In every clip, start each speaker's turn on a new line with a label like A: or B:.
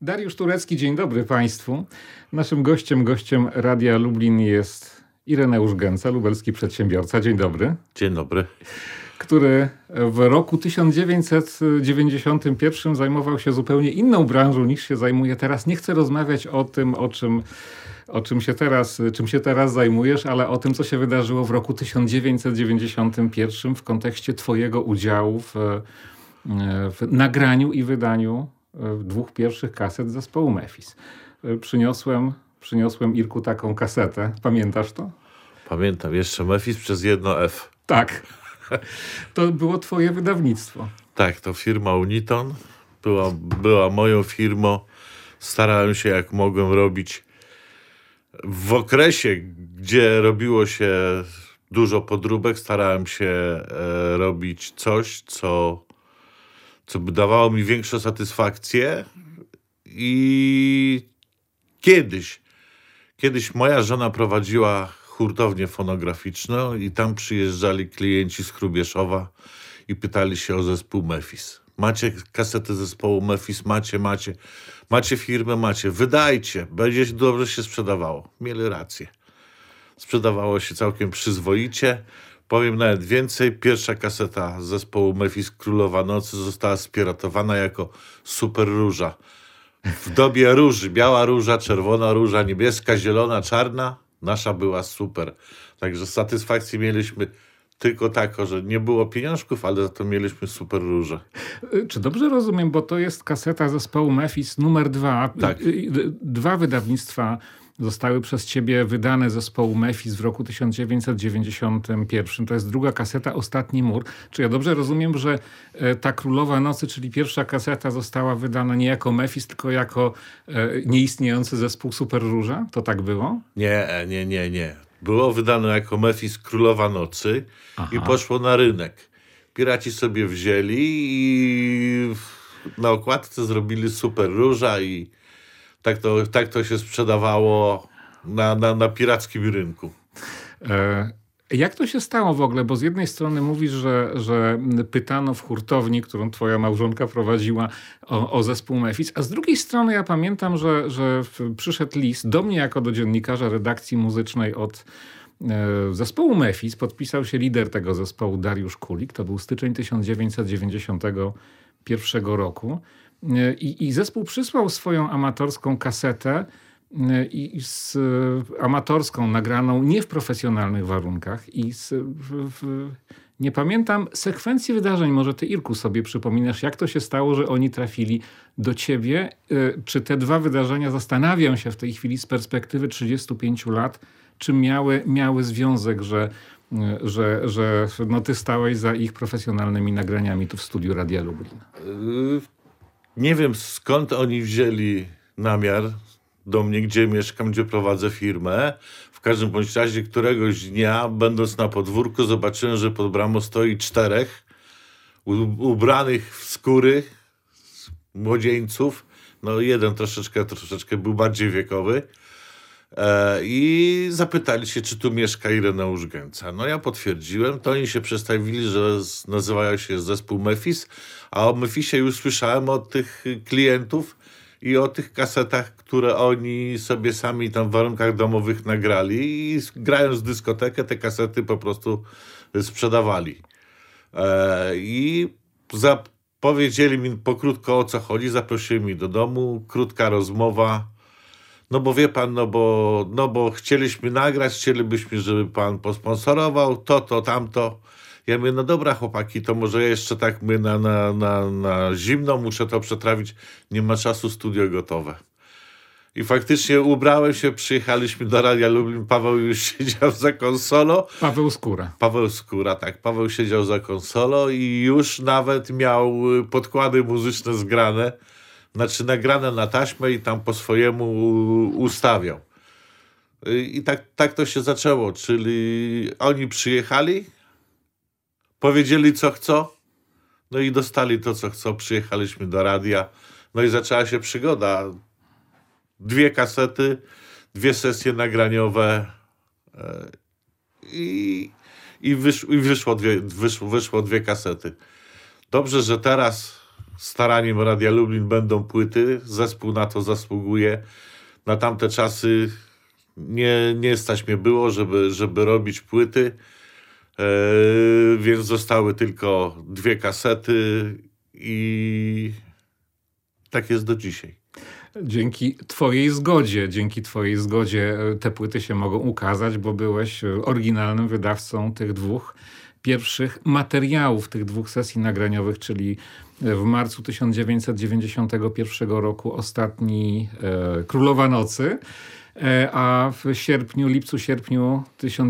A: Dariusz Turecki, dzień dobry Państwu. Naszym gościem Radia Lublin jest Ireneusz Gęca, lubelski przedsiębiorca. Dzień dobry.
B: Dzień dobry.
A: Który w roku 1991 zajmował się zupełnie inną branżą niż się zajmuje teraz. Nie chcę rozmawiać o tym, czym się teraz zajmujesz, ale o tym, co się wydarzyło w roku 1991 w kontekście twojego udziału w nagraniu i wydaniu dwóch pierwszych kaset zespołu Mefis. Przyniosłem Irku taką kasetę. Pamiętasz to?
B: Pamiętam, jeszcze Mefis przez jedno F.
A: Tak. To było twoje wydawnictwo.
B: Tak, to firma Uniton była moją firmą. Starałem się jak mogłem robić w okresie, gdzie robiło się dużo podróbek, starałem się robić coś, co by dawało mi większą satysfakcję. I kiedyś moja żona prowadziła hurtownię fonograficzną i tam przyjeżdżali klienci z Hrubieszowa i pytali się o zespół Mefis. Macie kasetę zespołu Mefis? Macie firmę? Macie. Wydajcie. Będzie dobrze się sprzedawało. Mieli rację. Sprzedawało się całkiem przyzwoicie. Powiem nawet więcej. Pierwsza kaseta zespołu Mefis Królowa Nocy została spiratowana jako Super Róża. W dobie róży. Biała róża, czerwona róża, niebieska, zielona, czarna. Nasza była super. Także satysfakcję mieliśmy tylko taką, że nie było pieniążków, ale za to mieliśmy super róże.
A: Czy dobrze rozumiem, bo to jest kaseta zespołu Mefis numer 2.
B: Tak.
A: Dwa wydawnictwa zostały przez ciebie wydane zespołu Mefis w roku 1991. To jest druga kaseta, Ostatni Mur. Czy ja dobrze rozumiem, że ta Królowa Nocy, czyli pierwsza kaseta, została wydana nie jako Mefis, tylko jako nieistniejący zespół Super Róża? To tak było?
B: Nie. Było wydane jako Mefis Królowa Nocy.
A: Aha.
B: I poszło na rynek. Piraci sobie wzięli i na okładce zrobili Super Róża i tak to się sprzedawało na pirackim rynku.
A: Jak to się stało w ogóle? Bo z jednej strony mówisz, że pytano w hurtowni, którą twoja małżonka prowadziła, o zespół Mefis, a z drugiej strony ja pamiętam, że przyszedł list do mnie jako do dziennikarza redakcji muzycznej od zespołu Mefis. Podpisał się lider tego zespołu, Dariusz Kulik. To był styczeń 1991 roku. I zespół przysłał swoją amatorską kasetę amatorską, nagraną nie w profesjonalnych warunkach nie pamiętam sekwencji wydarzeń. Może ty, Irku, sobie przypominasz, jak to się stało, że oni trafili do ciebie? Czy te dwa wydarzenia, zastanawiam się w tej chwili z perspektywy 35 lat, czy miały związek, że ty stałeś za ich profesjonalnymi nagraniami tu w studiu Radia Lublin?
B: Nie wiem, skąd oni wzięli namiar do mnie, gdzie mieszkam, gdzie prowadzę firmę. W każdym bądź razie któregoś dnia, będąc na podwórku, zobaczyłem, że pod bramą stoi 4 ubranych w skóry młodzieńców. No jeden troszeczkę był bardziej wiekowy. I zapytali się, czy tu mieszka Ireneusz Gęca. No ja potwierdziłem, to oni się przedstawili, że nazywają się zespół Mefis, a o Mefisie już słyszałem od tych klientów i o tych kasetach, które oni sobie sami tam w warunkach domowych nagrali i grając w dyskotekę te kasety po prostu sprzedawali. I powiedzieli mi pokrótko, o co chodzi, zaprosili mnie do domu, krótka rozmowa. No bo wie pan, no bo chcieliśmy nagrać, chcielibyśmy, żeby pan posponsorował to, tamto. Ja mówię, no dobra chłopaki, to może ja jeszcze tak my na zimno muszę to przetrawić. Nie ma czasu, studio gotowe. I faktycznie ubrałem się, przyjechaliśmy do Radia Lublin, Paweł już siedział za konsolą. Paweł Skóra, tak. Paweł siedział za konsolą i już nawet miał podkłady muzyczne zgrane. Znaczy nagrane na taśmę i tam po swojemu ustawiał. I tak to się zaczęło, czyli oni przyjechali, powiedzieli co chcą, no i dostali to co chcą, przyjechaliśmy do radia, no i zaczęła się przygoda. 2 kasety, 2 sesje nagraniowe i wyszło 2 kasety. Dobrze, że teraz staraniem Radia Lublin będą płyty. Zespół na to zasługuje. Na tamte czasy nie stać mnie było, żeby robić płyty, więc zostały tylko 2 kasety i tak jest do dzisiaj.
A: Dzięki twojej zgodzie te płyty się mogą ukazać, bo byłeś oryginalnym wydawcą tych 2 pierwszych materiałów, tych 2 sesji nagraniowych, czyli w marcu 1991 roku ostatni Królowa Nocy, a w lipcu-sierpniu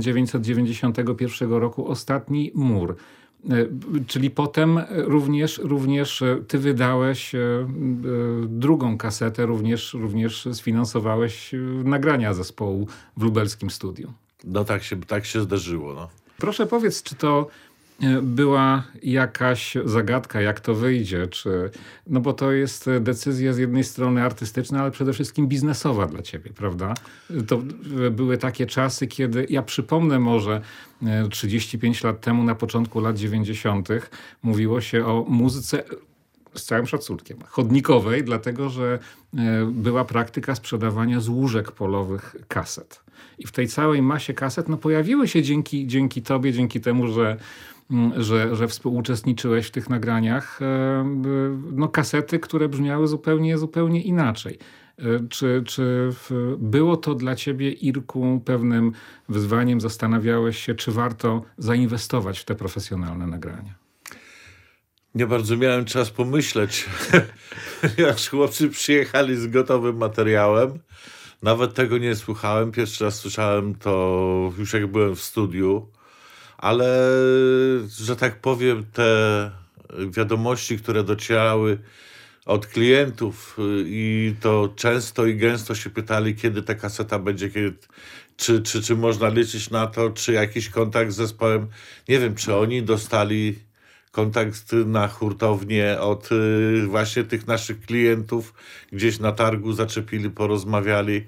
A: 1991 roku ostatni Mur. Czyli potem również ty wydałeś drugą kasetę, również sfinansowałeś nagrania zespołu w lubelskim studiu.
B: No tak się zdarzyło. No.
A: Proszę powiedz, czy to była jakaś zagadka, jak to wyjdzie? No bo to jest decyzja z jednej strony artystyczna, ale przede wszystkim biznesowa dla ciebie, prawda? To były takie czasy, kiedy, ja przypomnę może 35 lat temu, na początku lat 90. mówiło się o muzyce, z całym szacunkiem, chodnikowej, dlatego że była praktyka sprzedawania z łóżek polowych kaset. I w tej całej masie kaset pojawiły się dzięki tobie, dzięki temu, że współuczestniczyłeś w tych nagraniach, kasety, które brzmiały zupełnie inaczej. Czy było to dla ciebie, Irku, pewnym wyzwaniem? Zastanawiałeś się, czy warto zainwestować w te profesjonalne nagrania?
B: Nie bardzo miałem czas pomyśleć, jak chłopcy przyjechali z gotowym materiałem. Nawet tego nie słuchałem. Pierwszy raz słyszałem to już jak byłem w studiu. Ale, że tak powiem, te wiadomości, które docierały od klientów i to często i gęsto się pytali, kiedy ta kaseta będzie, czy można liczyć na to, czy jakiś kontakt z zespołem. Nie wiem, czy oni dostali kontakt na hurtownię od właśnie tych naszych klientów, gdzieś na targu zaczepili, porozmawiali.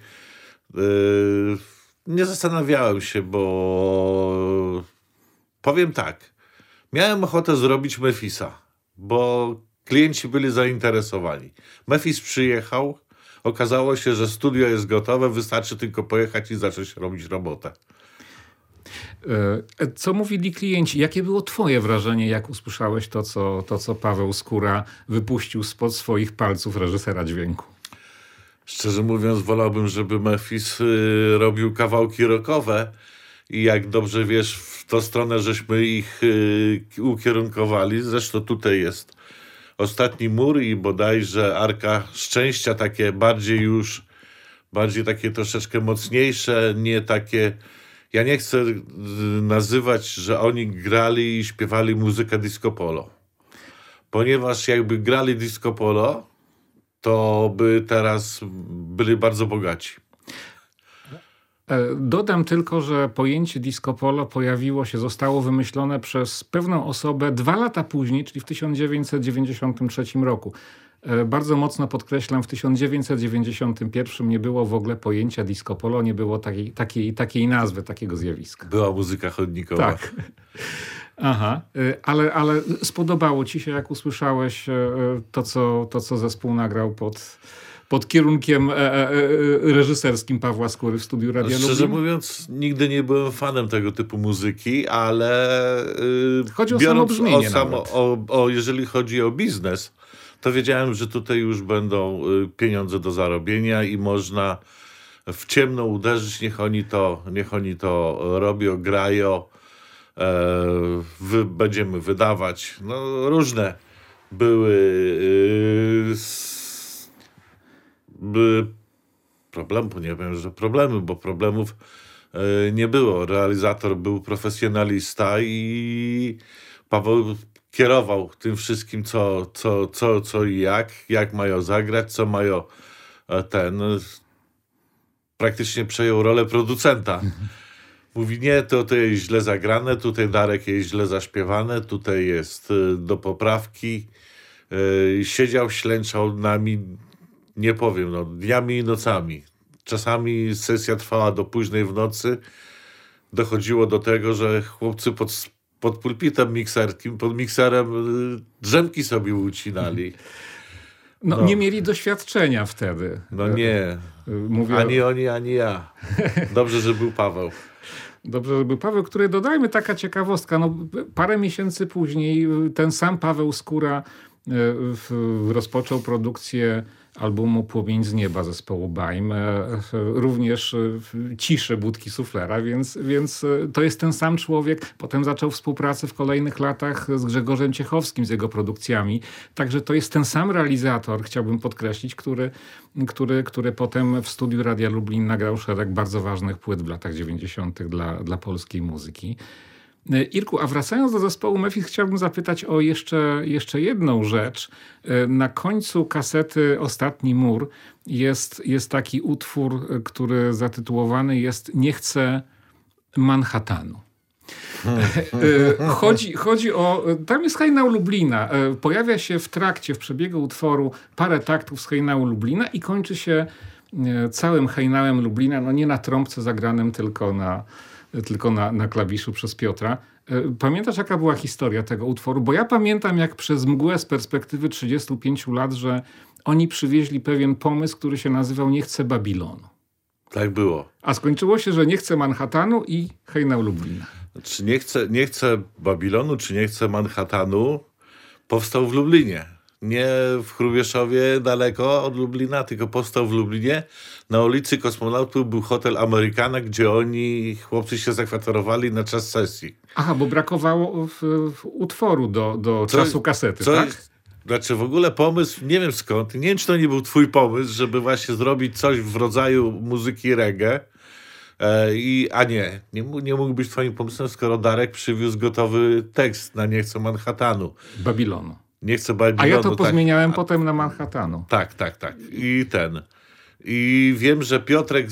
B: Nie zastanawiałem się, bo powiem tak, miałem ochotę zrobić Memphisa, bo klienci byli zainteresowani. Memphis przyjechał, okazało się, że studio jest gotowe, wystarczy tylko pojechać i zacząć robić robotę.
A: Co mówili klienci? Jakie było twoje wrażenie, jak usłyszałeś to, co Paweł Skóra wypuścił spod swoich palców reżysera dźwięku?
B: Szczerze mówiąc, wolałbym, żeby Memphis robił kawałki rockowe i jak dobrze wiesz, w tą stronę żeśmy ich ukierunkowali. Zresztą tutaj jest Ostatni Mur i bodajże Arka Szczęścia, takie bardziej takie troszeczkę mocniejsze, nie takie. Ja nie chcę nazywać, że oni grali i śpiewali muzykę disco polo. Ponieważ jakby grali disco polo, to by teraz byli bardzo bogaci.
A: Dodam tylko, że pojęcie disco polo zostało wymyślone przez pewną osobę 2 lata później, czyli w 1993 roku. Bardzo mocno podkreślam, w 1991 nie było w ogóle pojęcia disco polo, nie było takiej nazwy, takiego zjawiska.
B: Była muzyka chodnikowa.
A: Tak. Aha, ale spodobało ci się, jak usłyszałeś to, co zespół nagrał pod kierunkiem reżyserskim Pawła Skóry w studiu Radia Lublin?
B: Szczerze mówiąc, nigdy nie byłem fanem tego typu muzyki, ale
A: chodzi o samo brzmienie
B: jeżeli chodzi o biznes, to wiedziałem, że tutaj już będą pieniądze do zarobienia i można w ciemno uderzyć, niech oni to robią, grają, będziemy wydawać. No, różne były problemy, nie wiem, że problemy, bo problemów nie było. Realizator był profesjonalista i Paweł kierował tym wszystkim, co i jak mają zagrać, co mają praktycznie przejął rolę producenta. Mówi, nie, to jest źle zagrane, tutaj Darek jest źle zaśpiewane, tutaj jest do poprawki. Siedział, ślęczał nami, nie powiem, dniami i nocami. Czasami sesja trwała do późnej w nocy. Dochodziło do tego, że chłopcy pod pulpitem mikserskim, pod mikserem drzemki sobie ucinali.
A: No, nie mieli doświadczenia wtedy.
B: No nie.
A: Mówię...
B: Ani oni, ani ja. Dobrze, że był Paweł.
A: Dobrze, że był Paweł, który, dodajmy, taka ciekawostka, no, parę miesięcy później ten sam Paweł Skóra rozpoczął produkcję albumu Płomień z nieba zespołu Baim, również Ciszę Budki Suflera, więc to jest ten sam człowiek. Potem zaczął współpracę w kolejnych latach z Grzegorzem Ciechowskim, z jego produkcjami. Także to jest ten sam realizator, chciałbym podkreślić, który potem w studiu Radia Lublin nagrał szereg bardzo ważnych płyt w latach 90. dla polskiej muzyki. Irku, a wracając do zespołu Memphis, chciałbym zapytać o jeszcze jedną rzecz. Na końcu kasety Ostatni mur jest taki utwór, który zatytułowany jest Nie chcę Manhattanu. Chodzi o... Tam jest hejnał Lublina. Pojawia się w przebiegu utworu parę taktów z hejnału Lublina i kończy się całym hejnałem Lublina, no nie na trąbce zagranym, tylko na klawiszu przez Piotra. Pamiętasz, jaka była historia tego utworu? Bo ja pamiętam, jak przez mgłę z perspektywy 35 lat, że oni przywieźli pewien pomysł, który się nazywał Nie chcę Babilonu.
B: Tak było.
A: A skończyło się, że Nie chcę Manhattanu i hejnał Lublina.
B: Czy nie chcę Babilonu, czy nie chcę Manhattanu, powstał w Lublinie. Nie w Hrubieszowie daleko od Lublina, tylko powstał w Lublinie. Na ulicy Kosmonautów był hotel Amerykana, gdzie chłopcy się zakwaterowali na czas sesji.
A: Aha, bo brakowało utworu do czasu kasety, tak?
B: Znaczy w ogóle pomysł, nie wiem skąd, nie wiem czy to nie był twój pomysł, żeby właśnie zrobić coś w rodzaju muzyki reggae. Nie mógł być twoim pomysłem, skoro Darek przywiózł gotowy tekst na Nie chcę Manhattanu.
A: Babilonu.
B: Nie chcę Babilonu.
A: A ja to pozmieniałem potem na Manhattanu.
B: Tak. I wiem, że Piotrek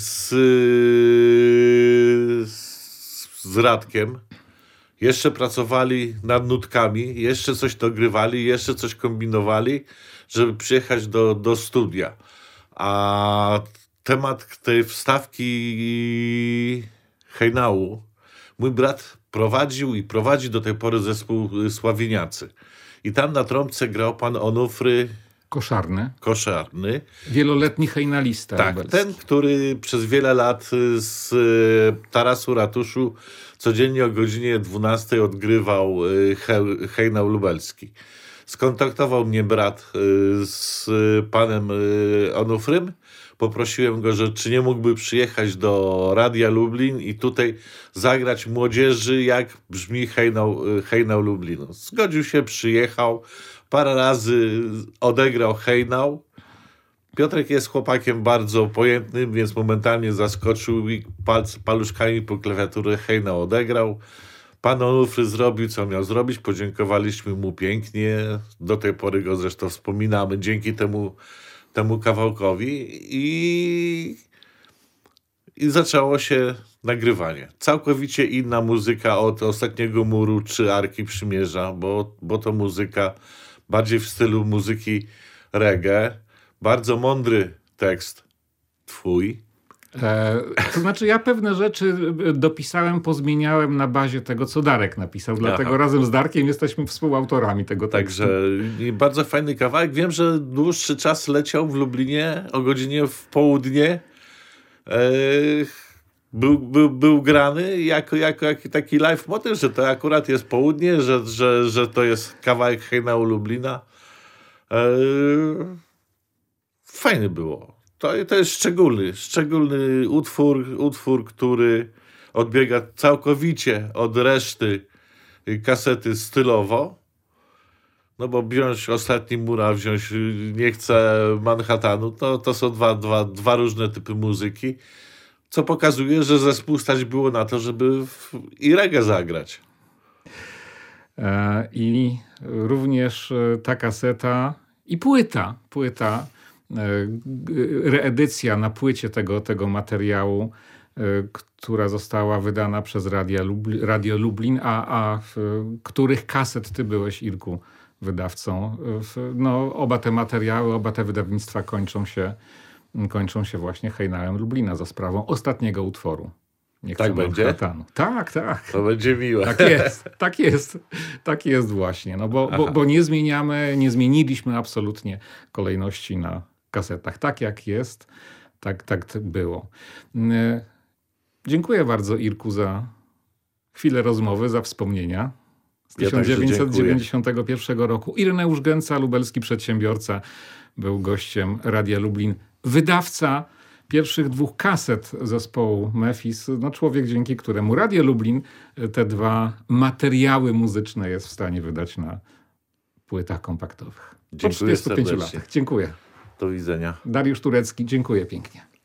B: z Radkiem jeszcze pracowali nad nutkami, jeszcze coś dogrywali, jeszcze coś kombinowali, żeby przyjechać do studia. A temat tej wstawki hejnału mój brat prowadził i prowadzi do tej pory zespół Sławieniacy. I tam na trąbce grał pan Onufry Koszarny.
A: Wieloletni hejnalista.
B: Tak, ten, który przez wiele lat z Tarasu Ratuszu codziennie o godzinie 12 odgrywał hejnał lubelski. Skontaktował mnie brat z panem Onufrym. Poprosiłem go, że czy nie mógłby przyjechać do Radia Lublin i tutaj zagrać młodzieży, jak brzmi hejnał Lublinu. Zgodził się, przyjechał, parę razy odegrał hejnał. Piotrek jest chłopakiem bardzo pojętnym, więc momentalnie zaskoczył i paluszkami po klawiaturę hejnał odegrał. Pan Onufry zrobił, co miał zrobić. Podziękowaliśmy mu pięknie. Do tej pory go zresztą wspominamy dzięki temu kawałkowi i zaczęło się nagrywanie. Całkowicie inna muzyka od Ostatniego muru czy Arki Przymierza, bo to muzyka bardziej w stylu muzyki reggae. Bardzo mądry tekst twój.
A: To znaczy ja pewne rzeczy dopisałem, pozmieniałem na bazie tego, co Darek napisał. Dlatego razem z Darkiem jesteśmy współautorami tego tekstu.
B: Także bardzo fajny kawałek. Wiem, że dłuższy czas leciał w Lublinie o godzinie w południe. Był grany jako taki live motyw, że to akurat jest południe, że to jest kawałek hejnału Lublina. Fajny było. To jest szczególny utwór, który odbiega całkowicie od reszty kasety stylowo. No bo wziąć Ostatni mur, a wziąć Nie chcę Manhattanu, to są dwa różne typy muzyki, co pokazuje, że zespół stać było na to, żeby i reggae zagrać.
A: I również ta kaseta i płyta, reedycja na płycie tego materiału, która została wydana przez Radio Lublin, a których kaset ty byłeś, Irku, wydawcą. Oba te materiały, oba te wydawnictwa kończą się właśnie hejnałem Lublina za sprawą ostatniego utworu. Nie
B: Tak
A: chcę
B: będzie?
A: Manhattanu. Tak.
B: To będzie miłe.
A: Tak jest właśnie. No bo nie zmieniliśmy absolutnie kolejności na kasetach. Tak jak jest, tak było. Dziękuję bardzo, Irku, za chwilę rozmowy, za wspomnienia z
B: Ja także
A: 1991 roku. Ireneusz Gęca, lubelski przedsiębiorca, był gościem Radia Lublin. Wydawca pierwszych 2 kaset zespołu Mefis. No człowiek, dzięki któremu Radio Lublin te 2 materiały muzyczne jest w stanie wydać na płytach kompaktowych. Po
B: Dziękuję
A: 45
B: serdecznie.
A: latach. Dziękuję.
B: Do widzenia.
A: Dariusz Turecki, dziękuję pięknie.